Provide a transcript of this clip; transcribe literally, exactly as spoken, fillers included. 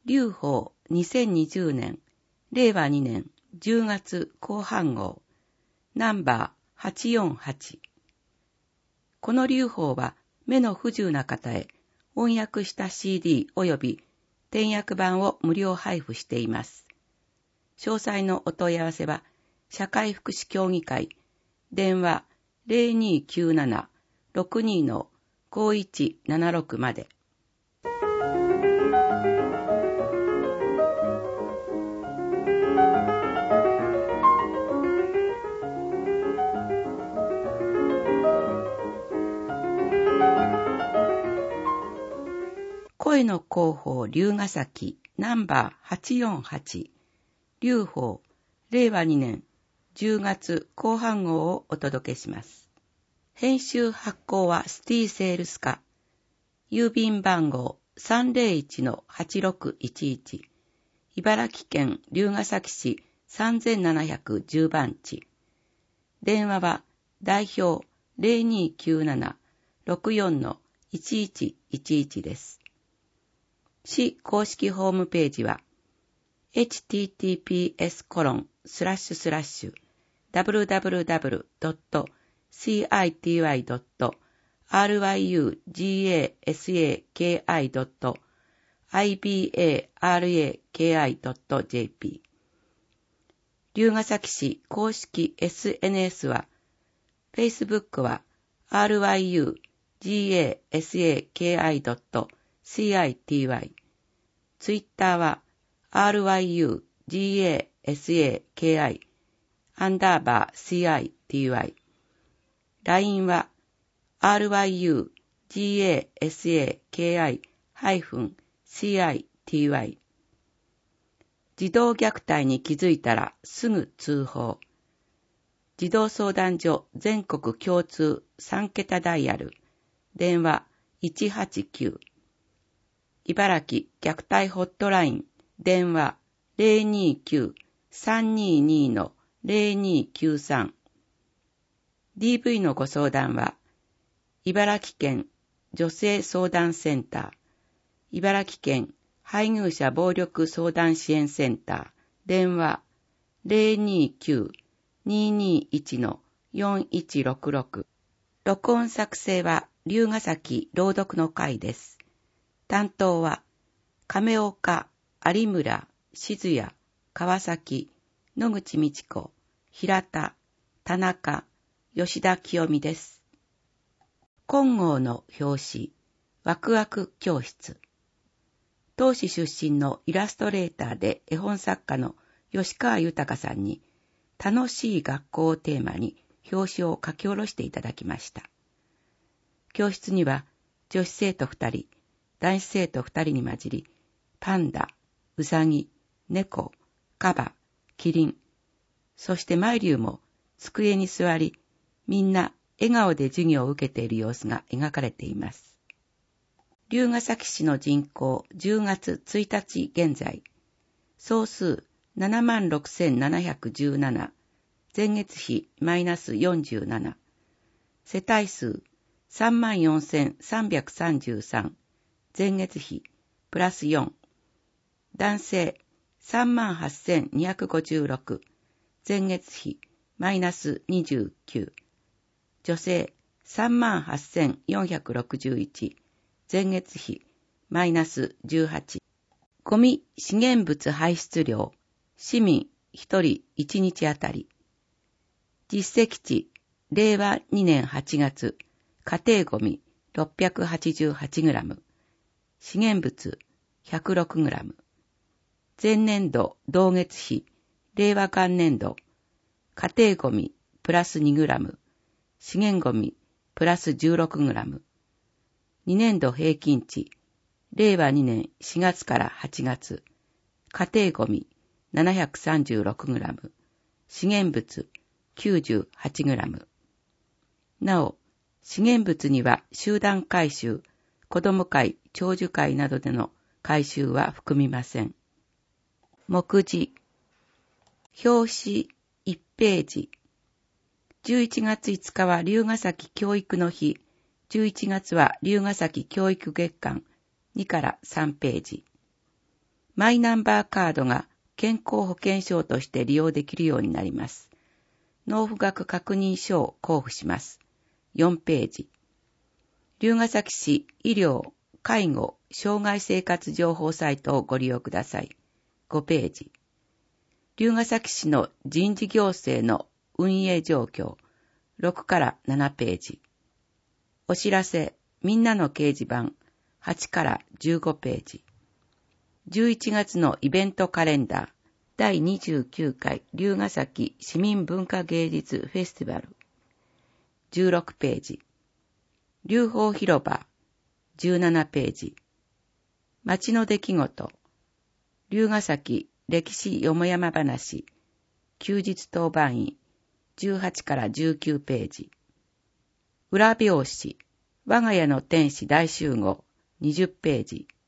劉邦にせんにじゅうねん、れいわにねんじゅうがつこう半号、ナンバーはちよんはち。この劉邦は目の不自由な方へ翻訳した シーディー および点訳版を無料配布しています。詳細のお問い合わせは、社会福祉協議会、電話 ゼロにーきゅうなな ろくにー ごいちななろく まで。声の広報龍ヶ崎ナンバーはちよんはち、劉邦れいわにねんじゅうがつこう半号をお届けします。編集発行はスティーセールス課、郵便番号 さんぜろいちのはちろくいちいち、茨城県龍ケ崎市さんぜんななひゃくじゅう番地。電話は代表 ゼロにーきゅうなな ろくよんのいちいちいちいち です。市公式ホームページは エイチティーティーピーエスコロンスラッシュスラッシュダブリューダブリューダブリュードットシーアイティーワイドットアールワイユージーエーエスエーケーアイドットアイビーエーアールエーケーアイドットジェーピー。龍ケ崎市公式 エスエヌエス は Facebook は アールワイユージーエーエスエーケーアイドットシーアイティーワイ、ツイッターは アールワイユージーエーエスエーケーアイ アンダーバー シーアイティーワイ、ライン は アールワイユージーエーエスエーケーアイ シーアイティーワイ、児童虐待に気づいたらすぐ通報。児童相談所全国共通さんけたダイヤル、電話いちはちきゅう。茨城虐待ホットライン、電話 ゼロにーきゅう さんにーにー のゼロにーきゅうさん。ディーブイ のご相談は、茨城県女性相談センター、茨城県配偶者暴力相談支援センター、電話ゼロにーきゅう にーにーいち のよんいちろくろく。録音作成は龍ケ崎朗読の会です。担当は、亀岡、有村、静谷、川崎、野口美智子、平田、田中、吉田清美です。金剛の表紙、ワクワク教室。当市出身のイラストレーターで絵本作家の吉川豊さんに、楽しい学校をテーマに表紙を書き下ろしていただきました。教室には女子生徒二人、男子生徒二人に混じり、パンダ、ウサギ、猫、カバ、キリン、そしてマイリュウも机に座り、みんな笑顔で授業を受けている様子が描かれています。龍ケ崎市の人口じゅうがつついたち現在、総数ななまんろくせんななひゃくじゅうなな、前月比マイナスよんじゅうなな、世帯数さんまんよんせんさんびゃくさんじゅうさん、前月比プラスよん、男性さんまんはっせんにひゃくごじゅうろく、前月比マイナスにじゅうきゅう、女性さんまんはっせんよんひゃくろくじゅういち、前月比マイナスじゅうはち。ゴミ資源物排出量市民ひとりいちにちあたり、実績値れいわにねんはちがつ、家庭ゴミ ろっぴゃくはちじゅうはちグラム、資源物 ひゃくろくグラム、前年度同月比、令和元年度、家庭ゴミプラスにグラム、資源ゴミプラスじゅうろくグラム、にねんど平均値、れいわにねんしがつからはちがつ、家庭ゴミななひゃくさんじゅうろくグラム、資源物きゅうじゅうはちグラム。なお、資源物には集団回収、子ども会、長寿会などでの回収は含みません。目次、表紙いちページ。じゅういちがついつかは龍ケ崎教育の日、じゅういちがつは龍ケ崎教育月間にからさんページ。 マイナンバーカードが健康保険証として利用できるようになります。納付額確認書を交付します。よんページ。龍ケ崎市医療、介護、障害生活情報サイトをご利用ください。ごページ。龍ケ崎市の人事行政の運営状況、ろくからななページ。お知らせ、みんなの掲示板、はちからじゅうごページ。じゅういちがつのイベントカレンダー、だいにじゅうきゅうかい龍ケ崎市民文化芸術フェスティバル。じゅうろくページ。龍宝広場、じゅうななページ。町の出来事、龍ケ崎歴史よもやま話、休日当番員、じゅうはちからじゅうきゅうページ。裏表紙、我が家の天使大集合、にじゅっページ。